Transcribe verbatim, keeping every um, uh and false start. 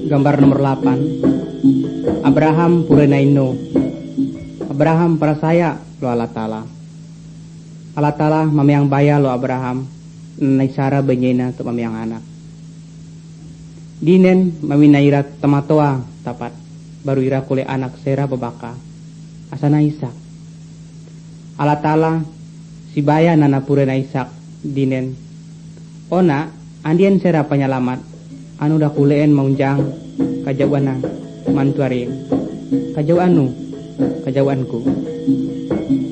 Gambar nomor delapan. Abraham Purenaino. Abraham perasaya lo Allah Ta'ala. Allah Ta'ala mamayang baya lo Abraham. Naisara benyena tu mamayang anak. Dinen maminaira tamatoa tapat. Baru ira kule anak sera babaka. Asana Ishak. Allah Ta'ala si baya nana purena Ishak. Dinen. Ona andien sera penyelamat. Anu dah kuleen maunjang kajauana mantuarin kajauanu kajauanku.